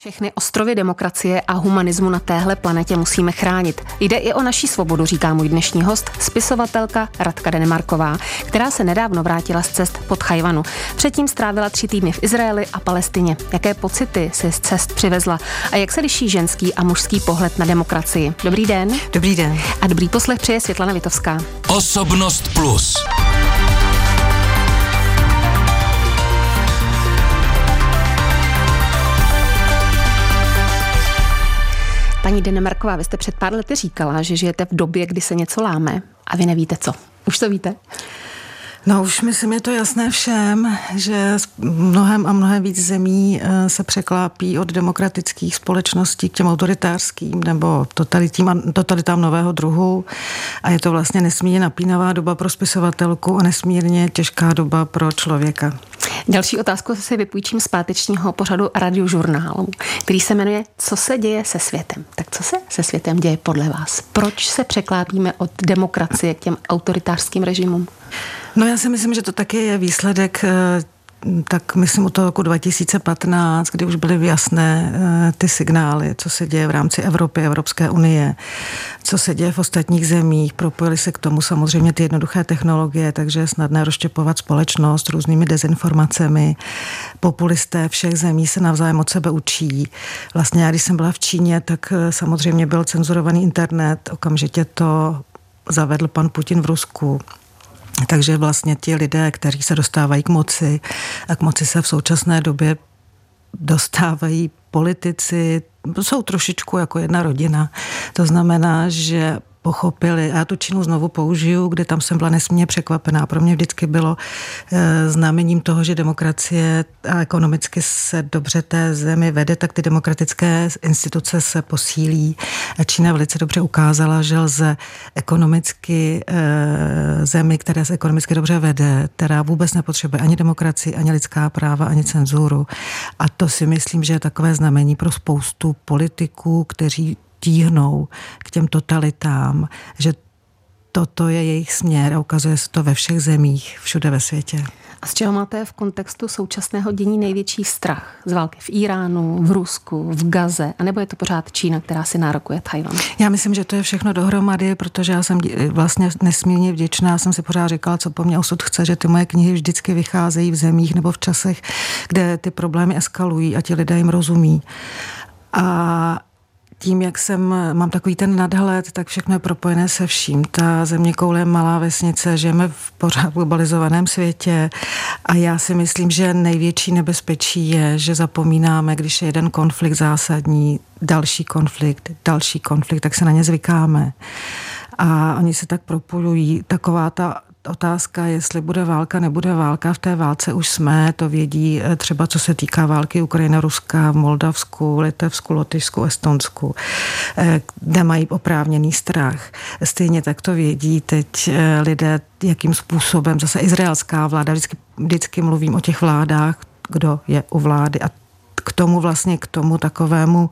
Všechny ostrovy demokracie a humanismu na téhle planetě musíme chránit. Jde i o naši svobodu, říká můj dnešní host, spisovatelka Radka Denemarková, která se nedávno vrátila z cest pod Tchaj-wanu. Předtím strávila 3 týdny v Izraeli a Palestině. Jaké pocity si z cest přivezla a jak se liší ženský a mužský pohled na demokracii? Dobrý den. Dobrý den. A dobrý poslech přeje Světlana Vitovská. Osobnost plus. Paní Denemarková, vy jste před pár lety říkala, že žijete v době, kdy se něco láme a vy nevíte co. Už to víte? No už myslím, je to jasné všem, že mnohem víc zemí se překlápí od demokratických společností k těm autoritářským nebo totalitám nového druhu a je to vlastně nesmírně napínavá doba pro spisovatelku a nesmírně těžká doba pro člověka. Další otázku si vypůjčím z pátečního pořadu Radiožurnálu, který se jmenuje Co se děje se světem. Tak co se se světem děje podle vás? Proč se překlápíme od demokracie k těm autoritářským režimům? No já si myslím, že to taky je výsledek, tak myslím od toho roku 2015, kdy už byly jasné ty signály, co se děje v rámci Evropy, Evropské unie, co se děje v ostatních zemích. Propojily se k tomu samozřejmě ty jednoduché technologie, takže je snadné rozštěpovat společnost různými dezinformacemi. Populisté všech zemí se navzájem od sebe učí. Vlastně já, když jsem byla v Číně, tak samozřejmě byl cenzurovaný internet, okamžitě to zavedl pan Putin v Rusku. Takže vlastně ti lidé, kteří se dostávají k moci a k moci se v současné době dostávají politici, jsou trošičku jako jedna rodina. To znamená, že pochopili, a já tu Čínu znovu použiju, kde tam jsem byla nesmírně překvapená. Pro mě vždycky bylo znamením toho, že demokracie a ekonomicky se dobře té zemi vede, tak ty demokratické instituce se posílí. A Čína velice dobře ukázala, že lze ekonomicky zemi, která se ekonomicky dobře vede, která vůbec nepotřebuje ani demokracii, ani lidská práva, ani cenzuru. A to si myslím, že je takové znamení pro spoustu politiků, kteří tíhnou k těm totalitám, že toto je jejich směr a ukazuje se to ve všech zemích, všude ve světě. A z čeho máte v kontextu současného dění největší strach? Z války v Iránu, v Rusku, v Gaze, anebo je to pořád Čína, která si nárokuje Tchaj-wan? Já myslím, že to je všechno dohromady, protože já jsem vlastně nesmírně vděčná, jsem si pořád říkala, co po mně osud chce, že ty moje knihy vždycky vycházejí v zemích nebo v časech, kde ty problémy eskalují a ti lidé jim rozumí. A tím, jak mám takový ten nadhled, tak všechno je propojené se vším. Ta zeměkoule je malá vesnice, žijeme v pořád globalizovaném světě a já si myslím, že největší nebezpečí je, že zapomínáme, když je jeden konflikt zásadní, další konflikt, tak se na ně zvykáme. A oni se tak propojují. Taková ta otázka, jestli bude válka, nebude válka, v té válce už jsme, to vědí třeba co se týká války Ukrajina, Ruska, v Moldavsku, Litevsku, Lotyšsku, Estonsku, kde mají oprávněný strach. Stejně tak to vědí teď lidé, jakým způsobem, zase izraelská vláda, vždycky mluvím o těch vládách, kdo je u vlády a k tomu takovému,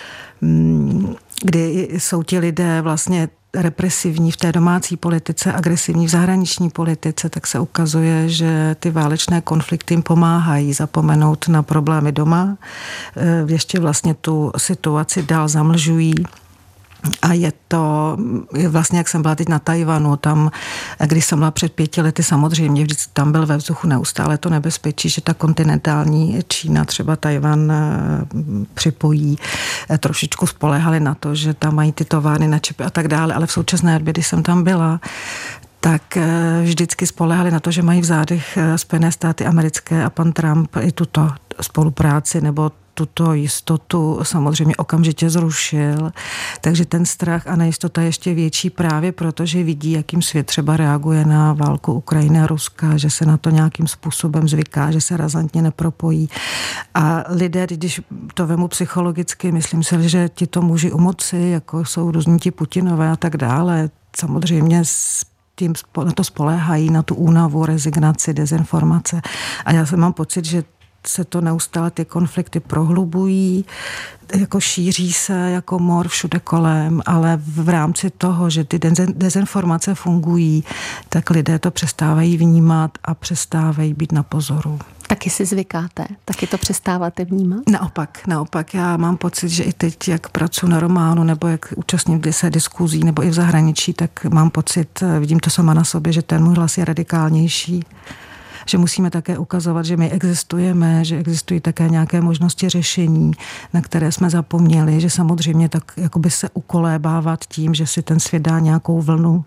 kdy jsou ti lidé vlastně represivní v té domácí politice, agresivní v zahraniční politice, tak se ukazuje, že ty válečné konflikty jim pomáhají zapomenout na problémy doma, ještě vlastně tu situaci dál zamlžují. A je to vlastně, jak jsem byla teď na Tchaj-wanu, tam, když jsem byla před 5 lety, samozřejmě vždycky tam byl ve vzduchu neustále to nebezpečí, že ta kontinentální Čína třeba Tchaj-wan připojí. Trošičku spoléhali na to, že tam mají ty továrny na čipy a tak dále, ale v současné době, když jsem tam byla, tak vždycky spoléhali na to, že mají v zádech Spojené státy americké a pan Trump i tuto spolupráci nebo tuto jistotu samozřejmě okamžitě zrušil. Takže ten strach a nejistota je ještě větší právě proto, že vidí, jakým svět třeba reaguje na válku Ukrajiny a Ruska, že se na to nějakým způsobem zvyká, že se razantně nepropojí. A lidé, když to vemu psychologicky, myslím si, že tito muži u moci, jako jsou různí ti Putinové a tak dále, samozřejmě tím na to spoléhají, na tu únavu, rezignaci, dezinformace. A já mám pocit, že se to neustále ty konflikty prohlubují, jako šíří se jako mor všude kolem, ale v rámci toho, že ty dezinformace fungují, tak lidé to přestávají vnímat a přestávají být na pozoru. Taky si zvykáte? Taky to přestáváte vnímat? Naopak. Já mám pocit, že i teď, jak pracuji na románu, nebo jak účastním se diskuzí, nebo i v zahraničí, tak mám pocit, vidím to sama na sobě, že ten můj hlas je radikálnější. Že musíme také ukazovat, že my existujeme, že existují také nějaké možnosti řešení, na které jsme zapomněli, že samozřejmě tak jakoby se ukolébávat tím, že si ten svět dá nějakou vlnu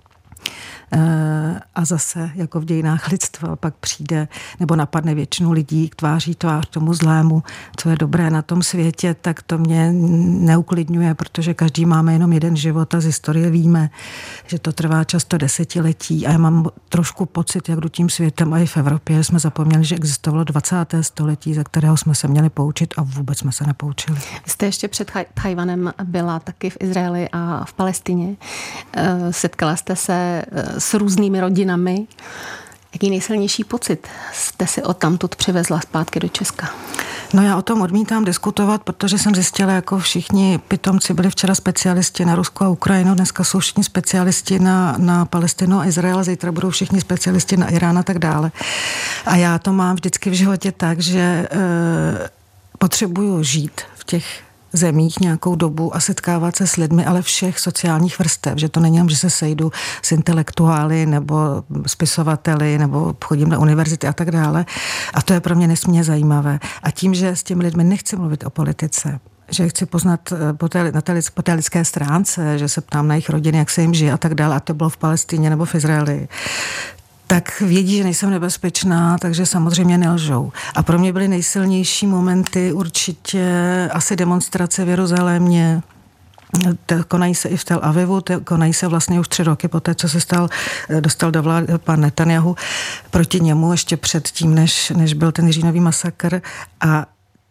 a zase jako v dějinách lidstva pak přijde nebo napadne většinu lidí tváří tvář tomu zlému, co je dobré na tom světě, tak to mě neuklidňuje, protože každý máme jenom jeden život a z historie víme, že to trvá často desetiletí a já mám trošku pocit, jak jdu tím světem a i v Evropě jsme zapomněli, že existovalo 20. století, za kterého jsme se měli poučit a vůbec jsme se nepoučili. Vy jste ještě před Tchaj-wanem byla taky v Izraeli a v Palestině. Setkala jste se s různými rodinami. Jaký nejsilnější pocit jste si odtamtud přivezla zpátky do Česka? No já o tom odmítám diskutovat, protože jsem zjistila, jako všichni pitomci byli včera specialisti na Rusko a Ukrajinu, dneska jsou všichni specialisti na Palestinu a Izrael, zítra budou všichni specialisti na Irán a tak dále. A já to mám vždycky v životě tak, že potřebuju žít v těch zemích nějakou dobu a setkávat se s lidmi, ale všech sociálních vrstev, že to není jenom, že se sejdu s intelektuály nebo spisovateli nebo chodím na univerzity a tak dále. A to je pro mě nesmírně zajímavé. A tím, že s těmi lidmi nechci mluvit o politice, že chci poznat po té lidské stránce, že se ptám na jejich rodiny, jak se jim žije a tak dále, a to bylo v Palestině nebo v Izraeli, tak vědí, že nejsem nebezpečná, takže samozřejmě nelžou. A pro mě byly nejsilnější momenty určitě asi demonstrace v Jeruzalémě. Konají se i v Tel Avivu, konají se vlastně už 3 roky poté, co se dostal do vlády pan Netanjahu, proti němu ještě předtím, než byl ten říjnový masakr. A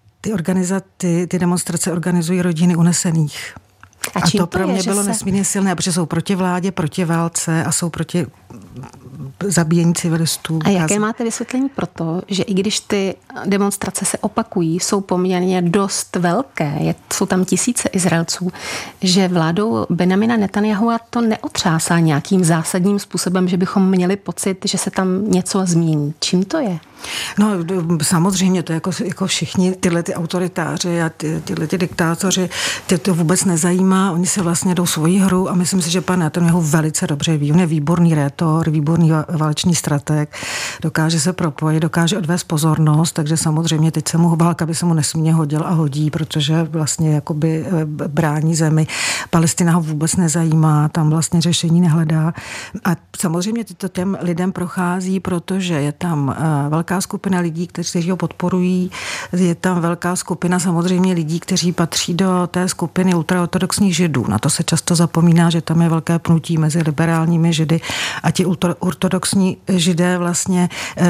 ty demonstrace organizují rodiny unesených. A to pro mě bylo nesmírně silné, protože jsou proti vládě, proti válce a jsou proti zabíjení civilistů. A jaké máte vysvětlení pro to, že i když ty demonstrace se opakují, jsou poměrně dost velké, jsou tam tisíce Izraelců, že vládou Benjamina Netanjahua to neotřásá nějakým zásadním způsobem, že bychom měli pocit, že se tam něco změní. Čím to je? No samozřejmě, to je jako všichni tyhle ty autoritáři a tyhle ty diktátoři, ty to vůbec nezajímá, oni se vlastně jdou svoji hru a myslím si, že pan Netanjahu velice dobře ví, on je výborný rétor, výborný válečný strateg, dokáže se propojit, dokáže odvést pozornost, takže samozřejmě teď se mu válka by se mu nesmírně hodil a hodí, protože vlastně jakoby brání zemi. Palestina ho vůbec nezajímá, tam vlastně řešení nehledá a samozřejmě to těm lidem prochází, protože je tam velká skupina lidí, kteří ho podporují. Je tam velká skupina samozřejmě lidí, kteří patří do té skupiny ultraortodoxních židů. Na to se často zapomíná, že tam je velké pnutí mezi liberálními židy a ti ultraortodoxní židé vlastně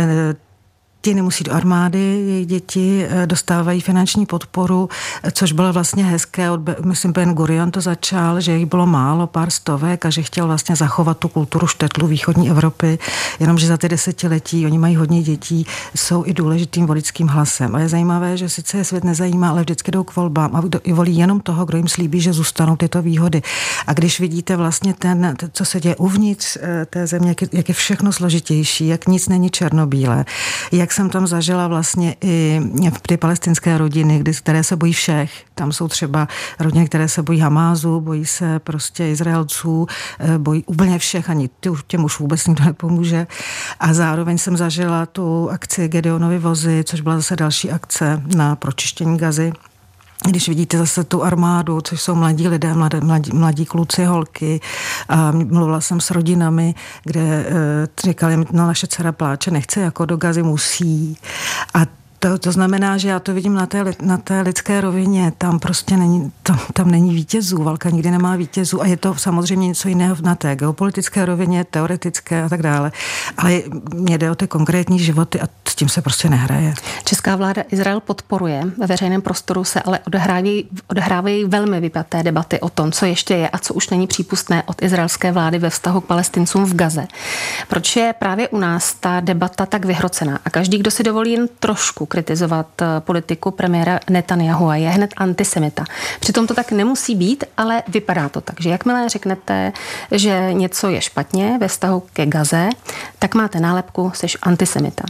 ti nemusí do armády, jejich děti dostávají finanční podporu, což bylo vlastně hezké. Myslím, Ben Gurion to začal, že jich bylo málo, pár stovek a že chtěl vlastně zachovat tu kulturu štetlu východní Evropy, jenomže za ty desetiletí oni mají hodně dětí, jsou i důležitým voličským hlasem. A je zajímavé, že sice je svět nezajímá, ale vždycky jdou k volbám a volí jenom toho, kdo jim slíbí, že zůstanou tyto výhody. A když vidíte vlastně co se děje uvnitř té země, jak je všechno složitější, jak nic není černobílé, jak jsem tam zažila vlastně i v ty palestinské rodiny, které se bojí všech. Tam jsou třeba rodiny, které se bojí Hamázu, bojí se prostě Izraelců, bojí úplně všech, ani těm už vůbec nikdo nepomůže. A zároveň jsem zažila tu akci Gedeonovy vozy, což byla zase další akce na pročištění Gazy. Když vidíte zase tu armádu, což jsou mladí lidé, mladí kluci, holky, a mluvila jsem s rodinami, kde říkali, no naše dcera pláče, nechce, jako do Gazy musí. A to znamená, že já to vidím na té lidské rovině, tam prostě tam není vítězů, válka nikdy nemá vítězů a je to samozřejmě něco jiného na té geopolitické rovině, teoretické a tak dále, ale mě jde o ty konkrétní životy a s tím se prostě nehraje. Česká vláda Izrael podporuje, ve veřejném prostoru se ale odehrávají velmi vypjaté debaty o tom, co ještě je a co už není přípustné od izraelské vlády ve vztahu k Palestincům v Gaze. Proč je právě u nás ta debata tak vyhrocená a každý, kdo si dovolí jen trošku kritizovat politiku premiéra Netanjahua, je hned antisemita. Přitom to tak nemusí být, ale vypadá to tak, že jakmile řeknete, že něco je špatně ve vztahu ke Gaze, tak máte nálepku, seš antisemita.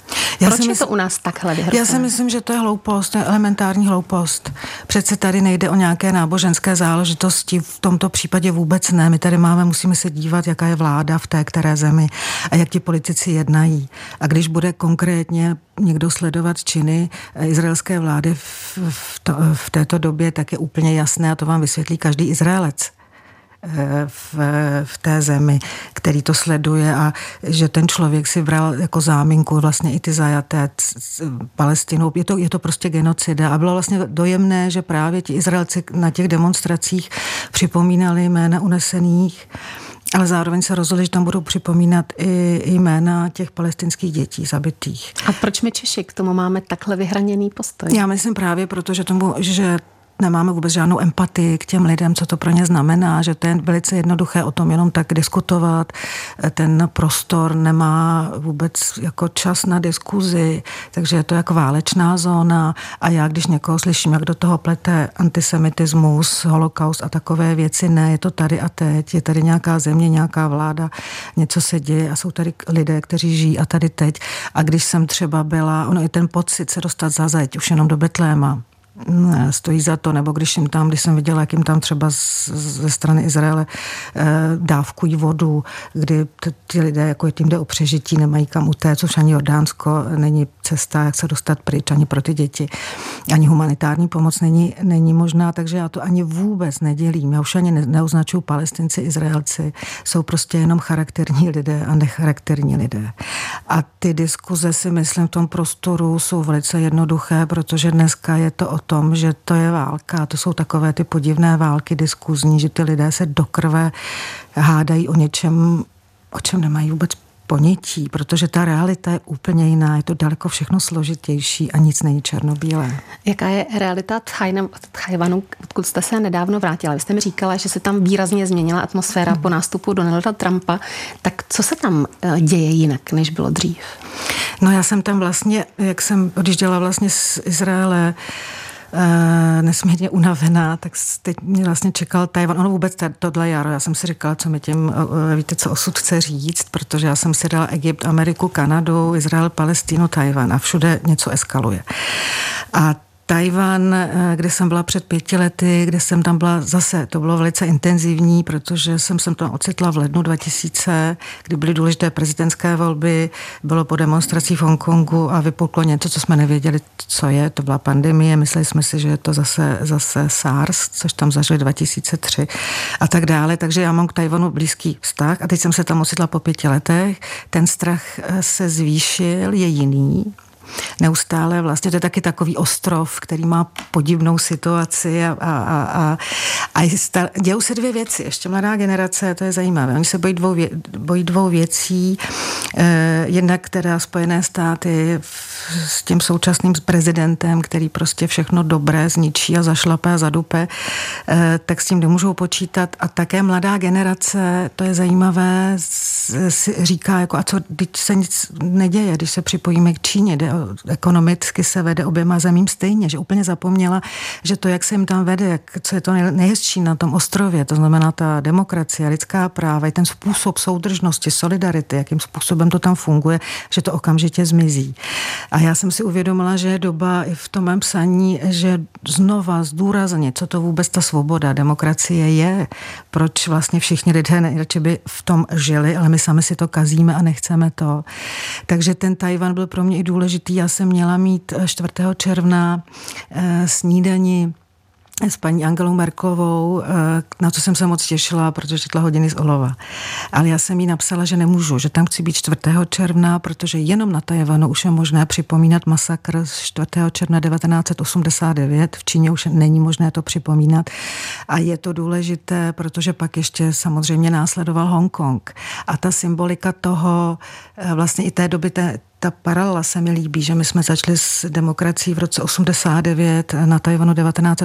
Proč je to u nás takhle vyhrocené? Já si myslím, že to je hloupost, to je elementární hloupost. Přece tady nejde o nějaké náboženské záležitosti, v tomto případě vůbec ne. My tady musíme se dívat, jaká je vláda v té které zemi a jak ti politici jednají. A když bude konkrétně někdo sledovat činy izraelské vlády v této době, tak je úplně jasné, a to vám vysvětlí každý Izraelec v té zemi, který to sleduje, a že ten člověk si bral jako záminku vlastně i ty zajaté Palestinou. Je to prostě genocida. A bylo vlastně dojemné, že právě ti Izraelci na těch demonstracích připomínali jména unesených, ale zároveň se rozhodli, že tam budou připomínat i jména těch palestinských dětí zabitých. A proč my Češi k tomu máme takhle vyhraněný postoj? Já myslím právě proto, že nemáme vůbec žádnou empatii k těm lidem, co to pro ně znamená, že to je velice jednoduché o tom jenom tak diskutovat. Ten prostor nemá vůbec jako čas na diskuzi, takže je to jako válečná zóna, a já, když někoho slyším, jak do toho plete antisemitismus, holokaust a takové věci, ne, je to tady a teď, je tady nějaká země, nějaká vláda, něco se děje a jsou tady lidé, kteří žijí a tady teď. A když jsem třeba byla, ono je ten pocit se dostat za zeď, už jenom do Betléma, stojí za to, nebo když jsem viděla, jak jim tam třeba ze strany Izraele dávkují vodu, kdy ty lidé, jako tím jde o přežití, nemají kam utéct, což ani Jordánsko není cesta, jak se dostat pryč, ani pro ty děti. Ani humanitární pomoc není možná, takže já to ani vůbec nedělím. Já už ani neoznačuju Palestinci, Izraelci. Jsou prostě jenom charakterní lidé a necharakterní lidé. A ty diskuze, si myslím, v tom prostoru jsou velice jednoduché, protože dneska je to o tom, že to je válka. To jsou takové ty podivné války diskuzní, že ty lidé se do krve hádají o něčem, o čem nemají vůbec ponětí, protože ta realita je úplně jiná, je to daleko všechno složitější a nic není černobílé. Jaká je realita Tchajwanu, odkud jste se nedávno vrátila? Vy jste mi říkala, že se tam výrazně změnila atmosféra po nástupu Donalda Trumpa. Tak co se tam děje jinak, než bylo dřív? No já jsem tam vlastně, jak jsem odjížděla vlastně z Izraele, nesmírně unavená, tak teď mě vlastně čekal Tajvan. Ono vůbec tohle jaro, já jsem si říkala, co mi tím, víte, co osud chce říct, protože já jsem si dala Egypt, Ameriku, Kanadu, Izrael, Palestínu, Tajvan a všude něco eskaluje. A Tajvan, kde jsem byla před 5 lety, kde jsem tam byla zase, to bylo velice intenzivní, protože jsem tam ocitla v lednu 2000, kdy byly důležité prezidentské volby, bylo po demonstracích v Hongkongu a vypuklo něco, co jsme nevěděli, co je, to byla pandemie, mysleli jsme si, že je to zase SARS, což tam zažili 2003 a tak dále, takže já mám k Tajvanu blízký vztah a teď jsem se tam ocitla po 5 letech, ten strach se zvýšil, je jiný. Neustále vlastně, to je taky takový ostrov, který má podivnou situaci a dějou se 2 věci. Ještě mladá generace, to je zajímavé. Oni se bojí dvou věcí. Jednak která Spojené státy s tím současným prezidentem, který prostě všechno dobré zničí a zašlape a zadupe, tak s tím nemůžou počítat. A také mladá generace, to je zajímavé, si říká, jako, a co, když se nic neděje, když se připojíme k Číně, ekonomicky se vede oběma zemím stejně, že úplně zapomněla, že to, jak se jim tam vede, co je to nejhezčí na tom ostrově, to znamená ta demokracie, lidská práva, i ten způsob soudržnosti, solidarity, jakým způsobem to tam funguje, že to okamžitě zmizí. A já jsem si uvědomila, že je doba i v tom mém psaní, že znova zdůraznit, co to vůbec ta svoboda, demokracie je, proč vlastně všichni lidé nejradši by v tom žili, ale my sami si to kazíme a nechceme to. Takže ten Tajvan byl pro mě i důležitý. Já jsem měla mít 4. června snídani s paní Angelou Merkelovou, na co jsem se moc těšila, protože četla Hodiny z olova. Ale já jsem jí napsala, že nemůžu, že tam chci být 4. června, protože jenom na Tajvanu už je možné připomínat masakr z 4. června 1989. V Číně už není možné to připomínat. A je to důležité, protože pak ještě samozřejmě následoval Hongkong. A ta symbolika toho, vlastně i té doby, ta paralela se mi líbí, že my jsme začali s demokracií v roce 89, na Tajvanu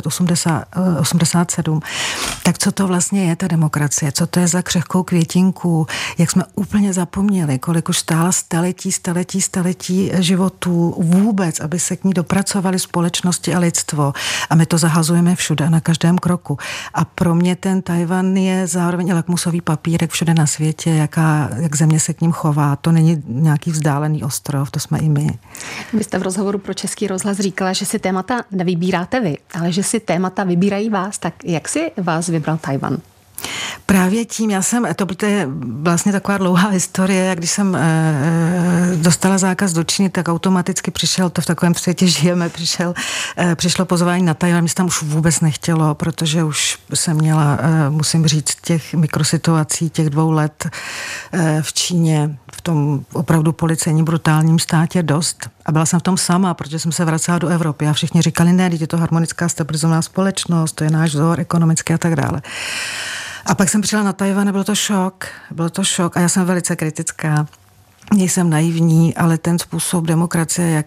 1987. Tak co to vlastně je ta demokracie? Co to je za křehkou květinku? Jak jsme úplně zapomněli, kolik už stála staletí životů vůbec, aby se k ní dopracovali společnosti a lidstvo. A my to zahazujeme všude a na každém kroku. A pro mě ten Tajvan je zároveň lakmusový papírek všude na světě, jak země se k ním chová. To není nějaký vzdálený ostrov. ostrov, to jsme i my. Vy jste v rozhovoru pro Český rozhlas říkala, že si témata nevybíráte vy, ale že si témata vybírají vás. Tak jak si vás vybral Tchaj-wan? Právě tím, to je vlastně taková dlouhá historie, jak když jsem dostala zákaz do Číny, tak automaticky přišel, to v takovém světě žijeme, přišlo pozvání na Tchaj-wan, mě se tam už vůbec nechtělo, protože už jsem měla, musím říct, těch mikrosituací, těch 2 let v Číně, v tom opravdu policejním brutálním státě dost. A byla jsem v tom sama, protože jsem se vracela do Evropy a všichni říkali, ne, je to harmonická stabilizovaná společnost, to je náš vzor ekonomický a tak dále. A pak jsem přijela na Tchaj-wan a byl to šok a já jsem velice kritická. Nejsem naivní, ale ten způsob demokracie,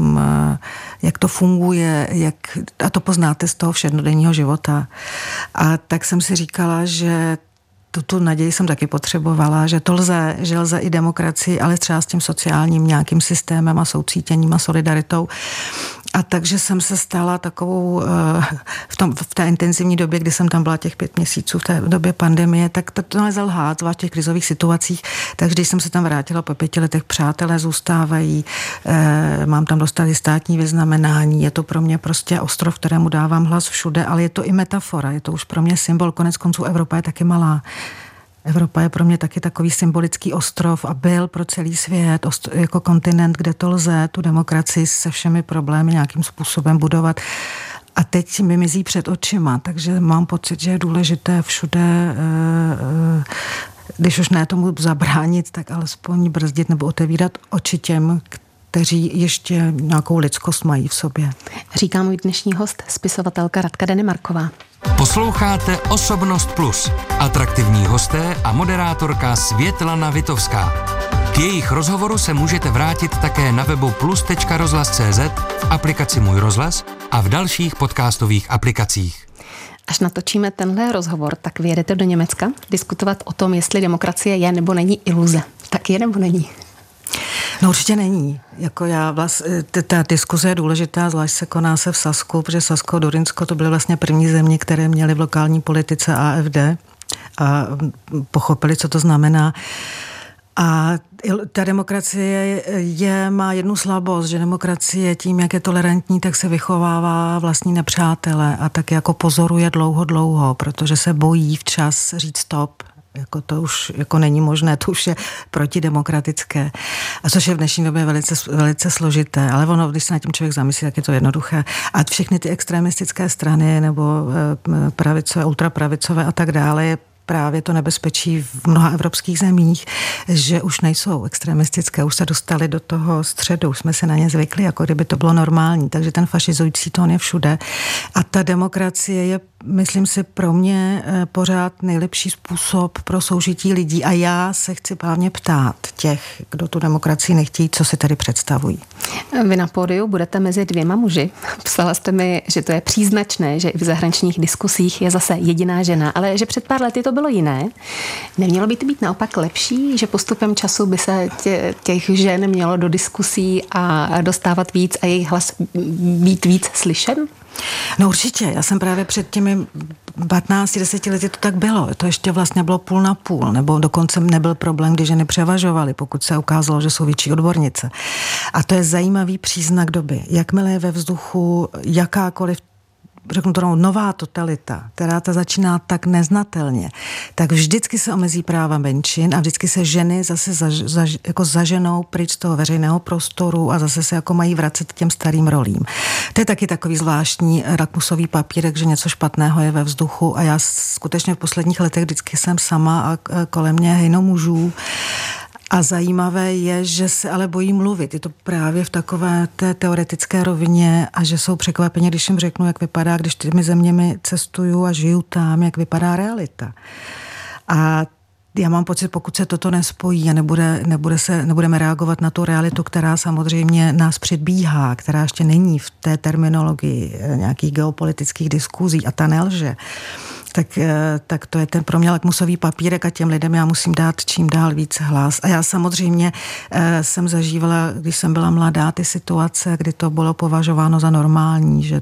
jak to funguje, a to poznáte z toho všednodenního života. A tak jsem si říkala, že tu naději jsem taky potřebovala, že lze i demokracii, ale třeba s tím sociálním nějakým systémem a soucítěním a solidaritou. A takže jsem se stala takovou, v té intenzivní době, kdy jsem tam byla těch 5 měsíců, v té době pandemie, tak to nelze lhát, zvlášť v těch krizových situacích. Takže když jsem se tam vrátila po 5 letech, přátelé zůstávají, mám tam dostali státní vyznamenání, je to pro mě prostě ostrov, kterému dávám hlas všude, ale je to i metafora, je to už pro mě symbol, konec konců Evropa je taky malá. Evropa je pro mě taky takový symbolický ostrov a byl pro celý svět jako kontinent, kde to lze tu demokracii se všemi problémy nějakým způsobem budovat. A teď mi mizí před očima, takže mám pocit, že je důležité všude, když už ne tomu zabránit, tak alespoň brzdit nebo otevírat oči těm, kteří ještě nějakou lidskost mají v sobě. Říká můj dnešní host, spisovatelka Radka Denemarková. Posloucháte Osobnost Plus. Atraktivní hosté a moderátorka Světlana Vitovská. K jejich rozhovoru se můžete vrátit také na webu plus.rozhlas.cz, v aplikaci Můj rozhlas a v dalších podcastových aplikacích. Až natočíme tenhle rozhovor, tak vyjedete do Německa diskutovat o tom, jestli demokracie je nebo není iluze. Tak je nebo není? No určitě není. Ta diskuze je důležitá, zvlášť se koná se v Sasku, protože Sasko a Durynsko to byly vlastně první země, které měly v lokální politice AfD a pochopili, co to znamená. A ta demokracie má jednu slabost, že demokracie tím, jak je tolerantní, tak se vychovává vlastní nepřátele a tak jako pozoruje dlouho, protože se bojí včas říct stop. Jako to už jako není možné, to už je protidemokratické. A což je v dnešní době velice složité, ale ono, když se na tím člověk zamyslí, tak je to jednoduché. A všechny ty extremistické strany nebo pravicové, ultrapravicové a tak dále je právě to nebezpečí v mnoha evropských zemích, že už nejsou extremistické, už se dostali do toho středu, už jsme se na ně zvykli, jako kdyby to bylo normální, takže ten fašizující tón je všude. A ta demokracie je, myslím si, pro mě pořád nejlepší způsob pro soužití lidí a já se chci hlavně ptát těch, kdo tu demokracii nechtějí, co si tady představují. Vy na pódiu budete mezi 2 muži. Psala jste mi, že to je příznačné, že i v zahraničních diskusích je zase jediná žena, ale že před pár lety to bylo jiné. Nemělo by to být naopak lepší, že postupem času by se těch žen mělo do diskusí a dostávat víc a jejich hlas být víc slyšen? No určitě, já jsem právě před těmi 15-10 lety to tak bylo. To ještě vlastně bylo půl na půl, nebo dokonce nebyl problém, když ženy převažovaly, pokud se ukázalo, že jsou větší odbornice. A to je zajímavý příznak doby. Jakmile je ve vzduchu jakákoliv, řeknu to nová totalita, která ta začíná tak neznatelně, tak vždycky se omezí práva menšin a vždycky se ženy zase jako zaženou pryč z toho veřejného prostoru a zase se jako mají vracet k těm starým rolím. To je taky takový zvláštní lakmusový papírek, že něco špatného je ve vzduchu a já skutečně v posledních letech vždycky jsem sama a kolem mě hejno mužů. A zajímavé je, že se ale bojí mluvit. Je to právě v takové té teoretické rovině a že jsou překvapeni, když jim řeknu, jak vypadá, když těmi zeměmi cestuju a žiju tam, jak vypadá realita. A já mám pocit, pokud se toto nespojí a nebudeme reagovat na tu realitu, která samozřejmě nás předbíhá, která ještě není v té terminologii nějakých geopolitických diskuzí a ta nelže, tak to je ten pro mě lakmusový papírek a těm lidem já musím dát čím dál více hlas. A já samozřejmě jsem zažívala, když jsem byla mladá, ty situace, kdy to bylo považováno za normální, že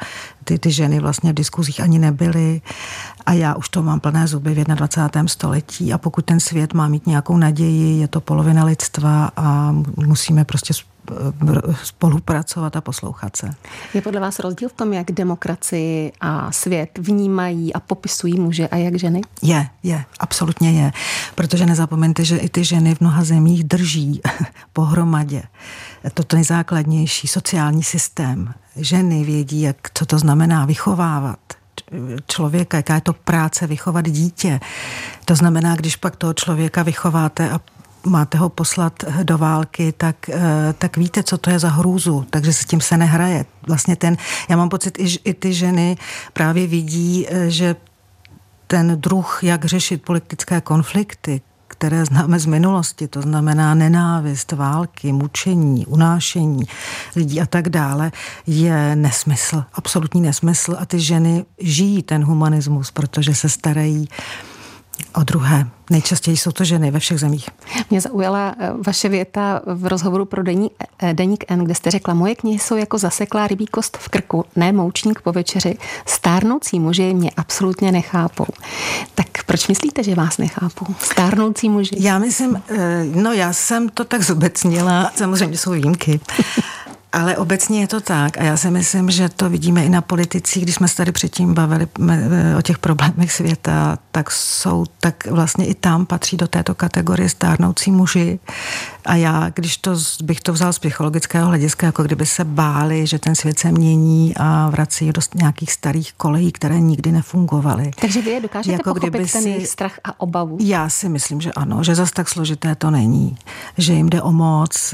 ty ženy vlastně v diskuzích ani nebyly a já už to mám plné zuby v 21. století a pokud ten svět má mít nějakou naději, je to polovina lidstva a musíme prostě spolupracovat a poslouchat se. Je podle vás rozdíl v tom, jak demokracii a svět vnímají a popisují muže a jak ženy? Je, absolutně je. Protože nezapomeňte, že i ty ženy v mnoha zemích drží pohromadě toto nejzákladnější sociální systém. Ženy vědí, co to znamená vychovávat člověka, jaká je to práce vychovat dítě. To znamená, když pak toho člověka vychováte a máte ho poslat do války, tak víte, co to je za hrůzu, takže se tím se nehraje. Vlastně já mám pocit, i ty ženy právě vidí, že ten druh, jak řešit politické konflikty, které známe z minulosti, to znamená nenávist, války, mučení, unášení lidí a tak dále, je nesmysl, absolutní nesmysl a ty ženy žijí ten humanismus, protože se starají o druhé. Nejčastěji jsou to ženy ve všech zemích. Mě zaujala vaše věta v rozhovoru pro Deník N, kde jste řekla, moje knihy jsou jako zaseklá rybí kost v krku, ne moučník po večeři. Stárnoucí muži mě absolutně nechápou. Tak proč myslíte, že vás nechápou? Stárnoucí muži? Já myslím, já jsem to tak zobecnila, samozřejmě jsou výjimky. Ale obecně je to tak a já si myslím, že to vidíme i na politicích, když jsme se tady předtím bavili o těch problémech světa, tak vlastně i tam patří do této kategorie stárnoucí muži a já, bych to vzal z psychologického hlediska, jako kdyby se báli, že ten svět se mění a vrací do nějakých starých kolejí, které nikdy nefungovaly. Takže vy je dokážete jako pochopit ten jejich strach a obavu? Já si myslím, že ano, že zas tak složité to není, že jim jde o moc,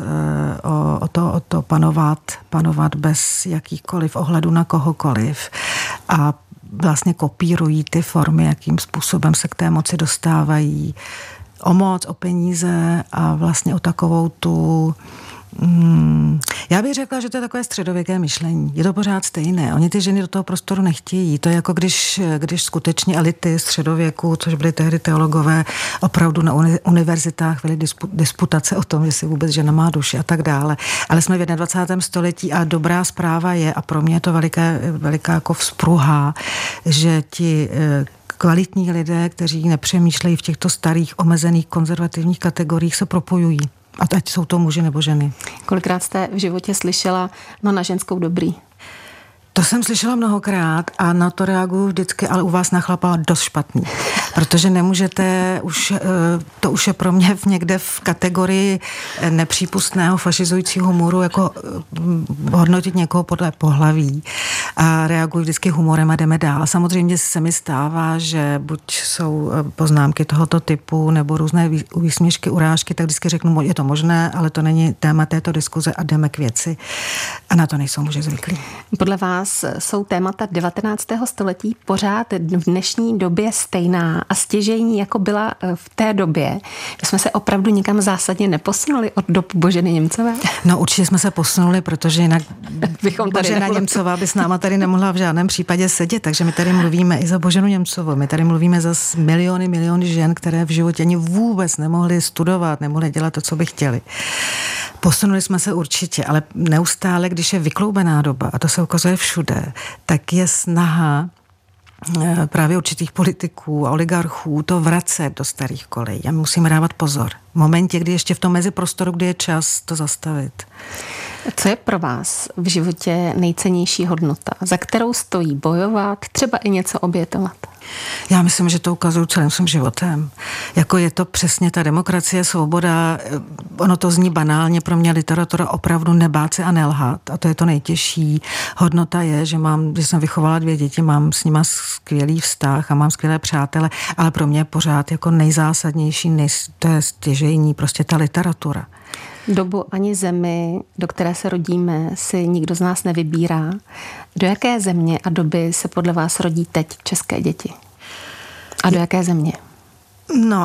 o to panovat bez jakýchkoliv ohledu na kohokoliv a vlastně kopírují ty formy, jakým způsobem se k té moci dostávají. O moc, o peníze a vlastně o takovou tu... Já bych řekla, že to je takové středověké myšlení. Je to pořád stejné. Oni ty ženy do toho prostoru nechtějí. To je jako když skutečně elity středověku, což byly tehdy teologové, opravdu na univerzitách byly disputace o tom, jestli vůbec žena má duši a tak dále. Ale jsme v 21. století a dobrá zpráva je, a pro mě je to veliká jako vzpruha, že ti kvalitní lidé, kteří nepřemýšlejí v těchto starých, omezených, konzervativních kategoriích, se propojují. A ať jsou to muži nebo ženy. Kolikrát jste v životě slyšela, na ženskou dobrý? To jsem slyšela mnohokrát a na to reaguju vždycky, ale u vás na chlapa dost špatný. Protože nemůžete, to už je pro mě někde v kategorii nepřípustného fašizujícího humoru, jako hodnotit někoho podle pohlaví. A reaguju vždycky humorem a jdeme dál. Samozřejmě se mi stává, že buď jsou poznámky tohoto typu nebo různé výsměšky, urážky, tak vždycky řeknu, je to možné, ale to není téma této diskuze a jdeme k věci. A na to nejsou muži zvyklí. Podle vás jsou témata 19. století pořád v dnešní době stejná a stěžejní, jako byla v té době. My jsme se opravdu nikam zásadně neposunuli od dob Boženy Němcové? No určitě jsme se posunuli, protože jinak Božena Němcová by s náma tady nemohla v žádném případě sedět, takže my tady mluvíme i za Boženu Němcovou. My tady mluvíme za miliony žen, které v životě ani vůbec nemohly studovat, nemohly dělat to, co by chtěli. Posunuli jsme se určitě, ale neustále, když je vykloubená doba, a to se ukazuje všude, tak je snaha právě určitých politiků a oligarchů to vracet do starých kolejí. A musíme dávat pozor. V momentě, kdy ještě v tom meziprostoru, kdy je čas to zastavit. Co je pro vás v životě nejcennější hodnota, za kterou stojí bojovat, třeba i něco obětovat? Já myslím, že to ukazuju celým svým životem. Jako je to přesně ta demokracie, svoboda, ono to zní banálně, pro mě literatura opravdu nebát se a nelhat. A to je to nejtěžší. Hodnota je, že jsem vychovala 2 děti, mám s nima skvělý vztah a mám skvělé přátele, ale pro mě pořád jako nejzásadnější, to je stěžejní, prostě ta literatura. Dobu ani zemi, do které se rodíme, si nikdo z nás nevybírá. Do jaké země a doby se podle vás rodí teď české děti? A do jaké země? No,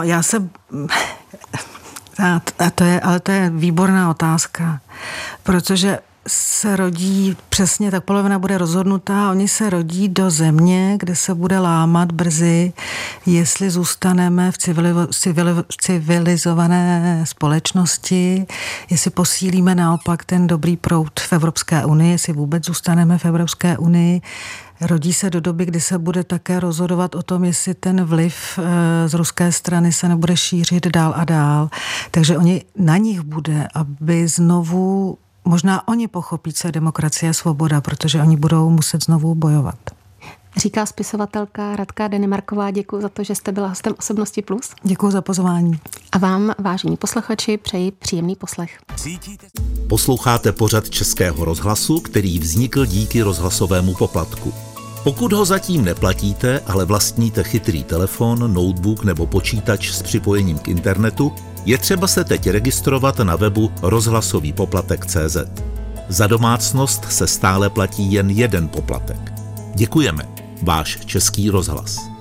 to je výborná otázka, protože se rodí, přesně tak polovina bude rozhodnutá, oni se rodí do země, kde se bude lámat brzy, jestli zůstaneme v civilizované společnosti, jestli posílíme naopak ten dobrý proud v Evropské unii, jestli vůbec zůstaneme v Evropské unii. Rodí se do doby, kdy se bude také rozhodovat o tom, jestli ten vliv z ruské strany se nebude šířit dál a dál. Takže na nich bude, aby znovu, možná oni pochopí, co je demokracie a svoboda, protože oni budou muset znovu bojovat. Říká spisovatelka Radka Denemarková. Děkuji za to, že jste byla hostem Osobnosti Plus. Děkuji za pozvání. A vám, vážení posluchači, přeji příjemný poslech. Posloucháte pořad Českého rozhlasu, který vznikl díky rozhlasovému poplatku. Pokud ho zatím neplatíte, ale vlastníte chytrý telefon, notebook nebo počítač s připojením k internetu, je třeba se teď registrovat na webu rozhlasovýpoplatek.cz. Za domácnost se stále platí jen jeden poplatek. Děkujeme. Váš Český rozhlas.